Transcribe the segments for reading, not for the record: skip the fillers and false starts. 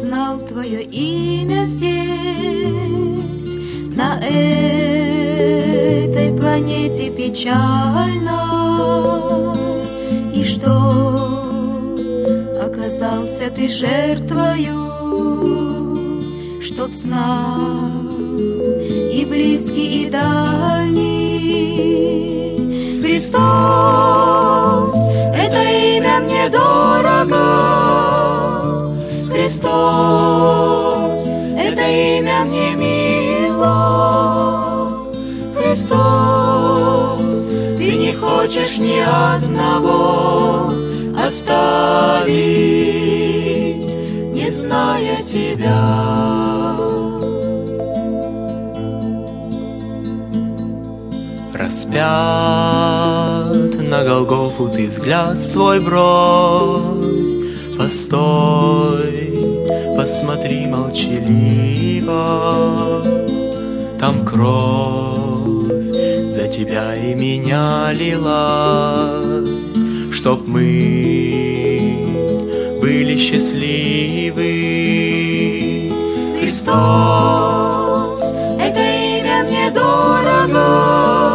узнал твое имя здесь, на этой планете печальной, и что оказался ты жертвою, чтоб знал и близкий, и дальний. Христос, это имя мне дорого, Христос, это имя мне мило, Христос, ты не хочешь ни одного оставить, не зная тебя. Распят на Голгофу ты взгляд свой брось, постой, посмотри молчаливо, там кровь за тебя и меня лилась, чтоб мы были счастливы. Христос, это имя мне дорого,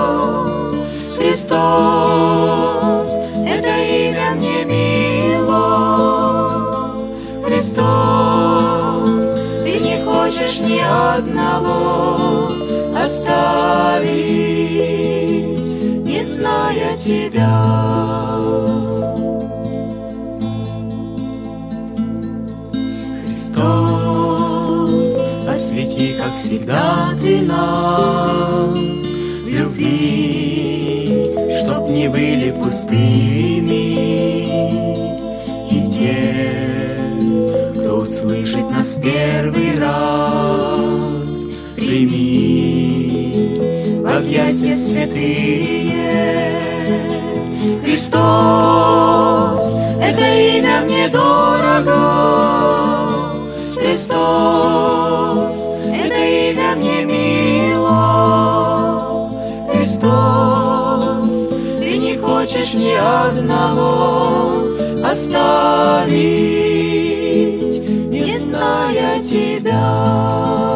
Христос, это имя мне мило, Христос, ты не хочешь ни одного оставить, не зная тебя. Христос, освети, как всегда ты нас в любви, чтоб не были пустыми, и те, кто услышит нас в первый раз, прими в объятия святые. Христос, это имя мне дорого, Христос, это имя мне мило, Христос, ты не хочешь ни одного оставить, не зная тебя.